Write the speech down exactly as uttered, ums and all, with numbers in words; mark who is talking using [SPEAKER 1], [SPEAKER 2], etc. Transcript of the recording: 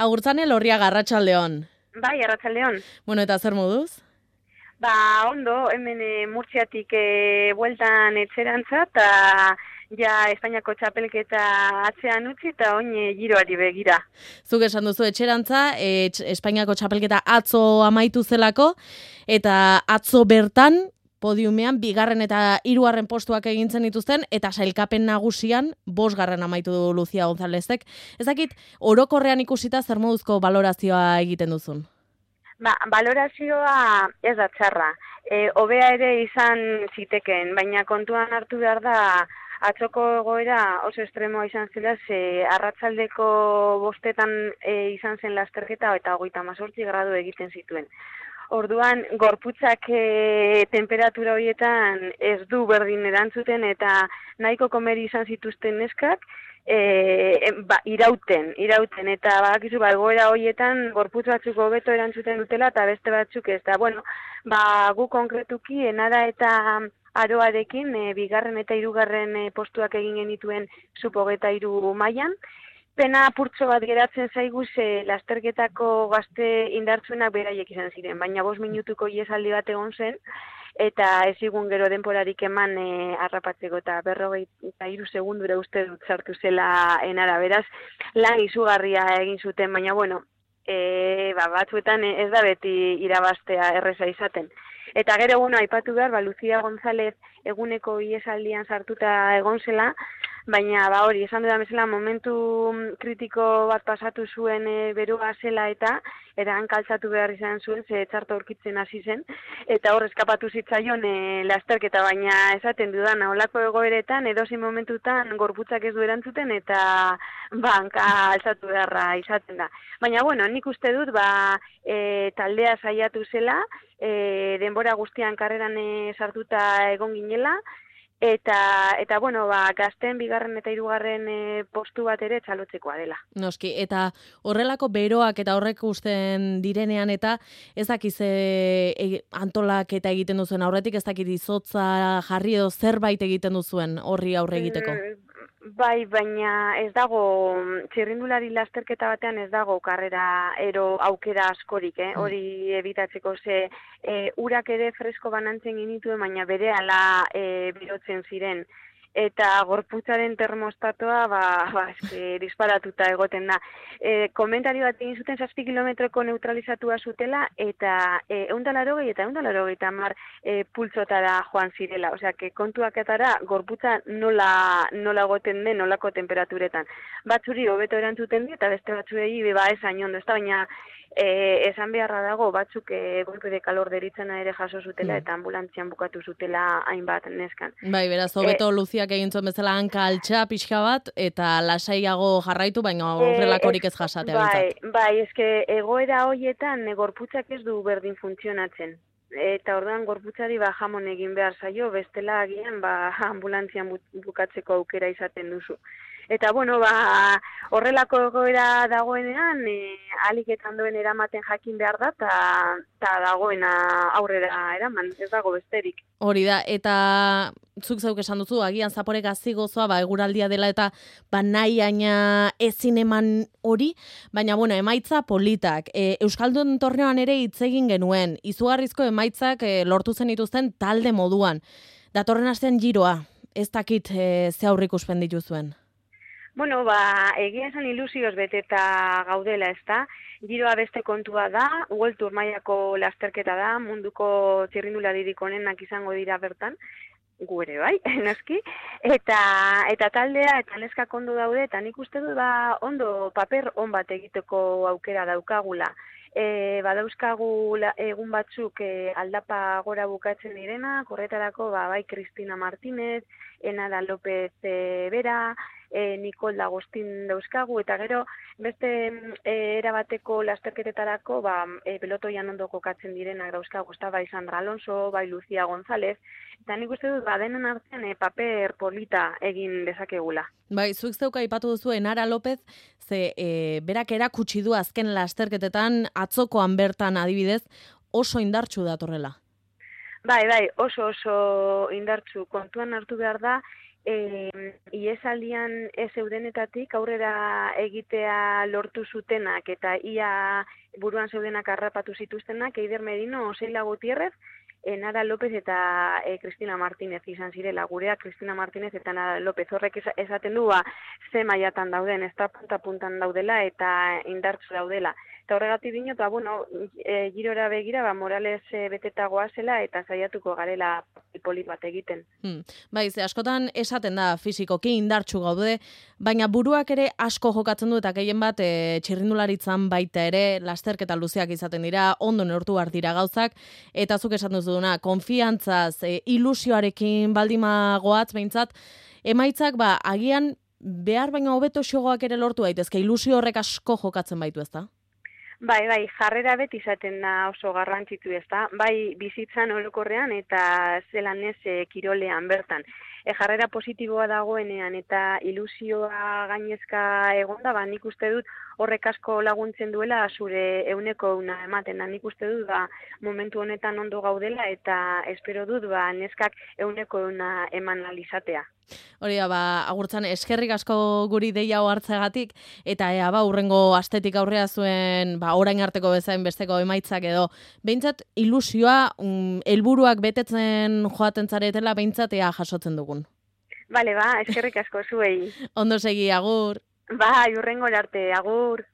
[SPEAKER 1] Agurtzane Lorriaga, arratsaldeon.
[SPEAKER 2] Bai, arratsaldeon.
[SPEAKER 1] Bueno, eta zer moduz?
[SPEAKER 2] Ba, ondo, hemen e, Murtziatik e, bueltan etxerantza, eta ja Espainiako txapelketa atzean utzi, eta oin e, giroari begira.
[SPEAKER 1] Zuk esan duzu etxerantza, e, Espainiako txapelketa atzo amaitu zelako, eta atzo bertan, podiumean, bigarren eta hirugarren postuak egintzen dituzten, eta sailkapen nagusian, bosgarren amaitu du Lucia Gonzálezek. Ez dakit, orokorrean ikusita zer moduzko balorazioa egiten duzun?
[SPEAKER 2] Ba, balorazioa ez da txarra. E, hobea ere izan ziteken, baina kontuan hartu behar da atzoko egoera oso estremoa izan zela, ze arratsaldeko bostetan e, izan zen lasterketa eta hogeita hemezortzi gradu egiten zituen. Orduan, gorputzak e, temperatura horietan ez du berdin erantzuten eta nahiko komeri izan zituzten neskak, e, ba, irauten, irauten, eta badakizu, ba, egoera horietan gorputz batzuk hobeto erantzuten dutela eta beste batzuk ez da. Bueno, ba, gu konkretuki, enara eta aroarekin, e, bigarren eta hirugarren e, postuak egin genituen supogeta hiru mailan. Pena apurtxo bat geratzen zaigu ze lasterketako gazte indartsuenak beraiek izan ziren, baina bost minutuko iesaldi bat egon zen, eta ez igun gero denporarik eman e, harrapatzeko eta berrogei eta hiru segundura uste dut sartu zela enara, beraz, lan izugarria egin zuten, baina bueno, e, ba, batzuetan ez da beti irabaztea erreza izaten. Eta gero, bueno, aipatu behar, ba, Lucia González eguneko iesaldian sartuta egon zela, baina ba hori, esan dudan bezala, momentu kritiko bat pasatu zuen e, berua zela eta eran kaltzatu behar izan zuen, ze txarto aurkitzen hasi zen, eta hor eskapatu zitzaion e, lasterketa, baina esaten dudan, holako egoeretan, edozein momentutan gorputzak ez du erantzuten, eta banka altzatu beharra izaten da. Baina, bueno, nik uste dut, ba, e, taldea saiatu zela, e, denbora guztian karreran e, sartuta egon ginela, Eta, eta bueno, ba, gazten bigarren eta hirugarren e, postu bat ere txalotzekoa dela.
[SPEAKER 1] Noski, eta horrelako beroak eta horrek usten direnean eta ez dakiz e, antolak eta egiten duzuen aurretik, ez dakit izotza jarri edo zerbait egiten duzuen horri aurre egiteko?
[SPEAKER 2] Mm, bai, baina ez dago, txirrindulari lasterketa batean ez dago karrera ero aukera askorik, eh? hori ebitatzeko ze e, urak ere fresko banantzen ginituen, baina berehala e, berotzen ziren. Eta gorputzaren termostatoa, ba, ba eske, disparatuta egoten da. E, komentario bat egin zuten zazpi kilometroko neutralizatua zutela, eta e, eundalarogei eta eundalarogei tamar e, pultsotara joan zirela. Osea, que kontuak etara gorputza nola, nola egoten den, nolako temperaturetan. Batzuri hobeto erantzuten di, eta beste batzuei ba esan ondo, ez da, baina E, esan beharra dago, batzuk e, golpe de kalor deritzena ere jaso zutela, eta ambulantzian bukatu zutela hainbat neskan.
[SPEAKER 1] Bai, beraz, hobeto e, Luziak egin zuen bezala hanka altxa pixka bat, eta lasaiago jarraitu, baina horrelakorik ez jasatea
[SPEAKER 2] bai,
[SPEAKER 1] bintzat.
[SPEAKER 2] Bai, eske egoera horietan gorputzak ez du berdin funtzionatzen. Eta orduan gorputzari ba jamon egin behar zaio, bestela agian ba ambulantzian bukatzeko aukera izaten duzu. Eta, bueno, ba, horrelako egoera dagoenean, e, alik eta ondoen eramaten jakin behar da, eta dagoena aurrera eraman, ez dago besterik.
[SPEAKER 1] Hori da, eta zuk zeuk esan duzu, agian zaporek hazi gozoa, ba, eguraldia dela eta ba, nahi aina ezin eman hori, baina, bueno, emaitza politak. E, Euskaldun torneoan ere hitz egin genuen, izugarrizko emaitzak e, lortu zen dituzten talde moduan. Datorren astean giroa, ez dakit e, ze aurrikuspen dituzuen.
[SPEAKER 2] Bueno, ba, egia esan ilusioz beteta gaudela, ezta? Giroa beste kontua da, World Tour mailako lasterketa da, munduko txirrindularirik onenak izango dira bertan, gu ere bai, noski, eta, eta taldea eta neskak ondo daude, eta nik uste dut ba, ondo paper on bat egiteko aukera daukagula. E, badauzkagu egun batzuk e, aldapa gora bukatzen direna, korretarako ba, bai Cristina Martínez, Enara López e, Bera, e, Nicole D'Agostin dauzkagu, eta gero beste e, erabateko lasterketetarako ba, e, pelotoian ondo kokatzen direnak dauzkagu, eta bai Sandra Alonso, bai Lucia González, eta nik uste dut badenen artean e, paper polita egin dezakegula.
[SPEAKER 1] Bai, zuek zeuka aipatu duzu Enara López, ze e, berak erakutsi du azken lasterketetan atzokoan bertan adibidez oso indartsu datorrela.
[SPEAKER 2] Bai, bai, oso oso indartsu kontuan hartu behar da, E, iesaldian ez eudenetatik aurrera egitea lortu zutenak eta ia buruan zeudenak harrapatu zituztenak Eider Merino, Oseila Gutierrez, e, Nara López eta e, Cristina Martínez izan zirela. Gurea Cristina Martínez eta Nara López horrek esaten du ba, ze mailatan dauden, ez da punta-puntan daudela eta indartsu daudela. Eta horregatik dino, eta bueno, e, girora begira, ba, Morales e, betetagoa zela eta saiatuko garela polit bat egiten.
[SPEAKER 1] Hmm. Bai, ze askotan esaten da fisikoki indartsu gaude, baina buruak ere asko jokatzen du eta gehien bat e, txirrindularitzan baita ere lasterketa luzeak izaten dira, ondo neurtu behar dira gauzak, eta zuk esan duzuna, konfiantzaz, e, ilusioarekin baldima goatz behintzat, emaitzak ba, agian behar baina hobeto xogoak ere lortu daitezke, ilusio horrek asko jokatzen baitu ezta?
[SPEAKER 2] Bai, bai, jarrera beti izaten da oso garrantzitu ezta, bai bizitzan orokorrean eta zelan ez e, kirolean bertan. E, jarrera positiboa dagoenean eta ilusioa gainezka egonda, ba, nik uste dut horrek asko laguntzen duela zure euneko una ematen da. Nik uste dut ba, momentu honetan ondo gaudela eta espero dut ba, neskak euneko una eman alizatea.
[SPEAKER 1] Hori da, ba, agurtzan eskerrik asko guri deia hartzegatik eta ea ba, urrengo astetik aurrea zuen ba, orain arteko bezain besteko emaitzak edo behintzat ilusioa um, helburuak betetzen joaten zaretela behintzat ea jasotzen dugun.
[SPEAKER 2] Bale, ba, eskerrik asko zuei.
[SPEAKER 1] Ondo segi, agur.
[SPEAKER 2] Bai, urrengo arte, agur.